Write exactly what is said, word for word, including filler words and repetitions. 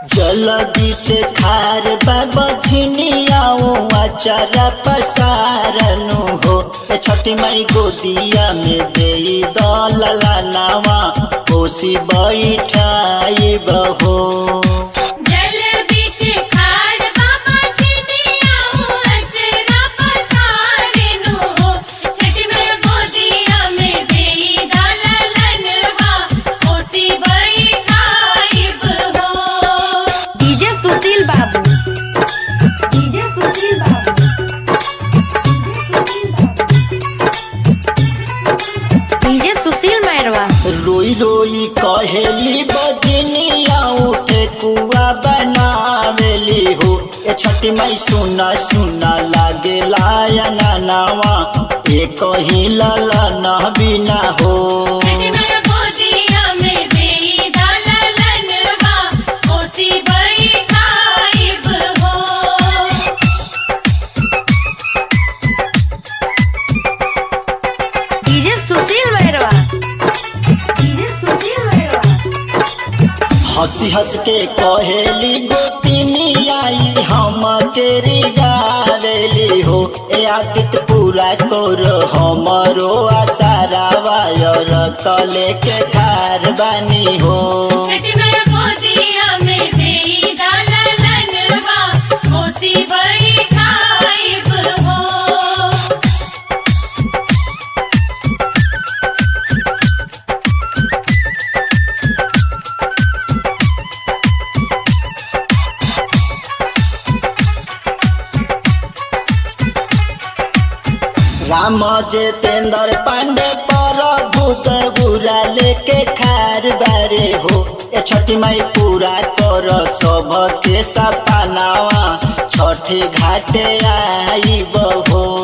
जल बीचे खार बाबा झिनियाओ आचारा पसारनु हो। छठी माई गोदिया में दे दलला नावा कोसी बैठाई बहो। सुशील मैरवा रोई रोई कहेली बजनिया उठे कुआ बनावेली हो। ए छठी माई सुना सुना लागे लायना नावा एक ही ललन बिना हो। हंसी हंस के कहेली गोतिनी आई हम तेरी गावेली हो। ए आदित पूरा कर हमरो आसारा वायर तले के खार बानी हो। राम जितेंद्र पांडे पर भूत बुरा लेके खार बारे हो। ए छठी माई पूरा कर सब के सपनावा छठी घाटे आई बहो।